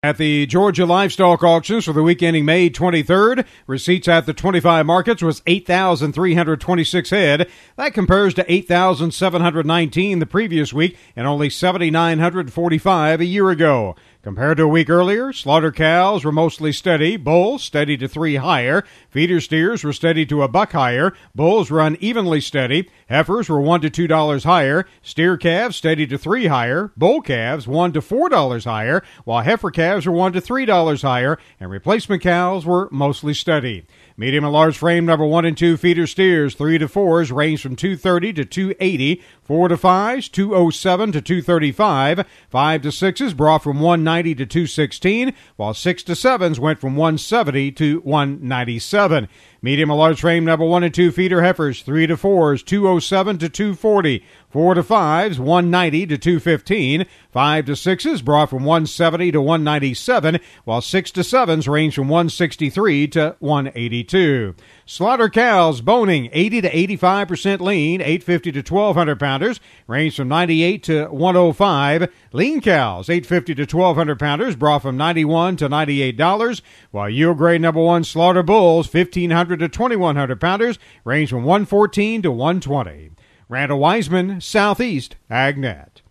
At the Georgia Livestock Auctions for the week ending May 23rd, receipts at the 25 markets was 8,326 head. That compares to 8,719 the previous week and only 7,945 a year ago. Compared to a week earlier, slaughter cows were mostly steady, bulls steady to 3 higher, feeder steers were steady to $1 higher, bulls were unevenly steady, heifers were $1 to $2 higher, steer calves steady to 3 higher, bull calves $1 to $4 higher, while heifer calves were $1 to $3 higher, and replacement cows were mostly steady. Medium and large frame number 1 and 2 feeder steers 3 to 4s range from 230 to 280, 4 to 5s 207 to 235, 5 to 6s brought from 190 to 216, while 6 to 7s went from 170 to 197. Medium and large frame number 1 and 2 feeder heifers 3 to 4s 207 to 240, 4 to 5s 190 to 215, 5 to 6s brought from 170 to 197, while 6 to 7s range from 163 to 182. Slaughter cows boning 80 to 85% lean, 850 to 1,200 pounders, range from 98 to 105. Lean cows 850 to 1,200 pounders, brought from $91 to $98, while yield grade number 1 slaughter bulls 1,500 to 2,100 pounders, range from 114 to 120. Randall Wiseman, Southeast AgNet.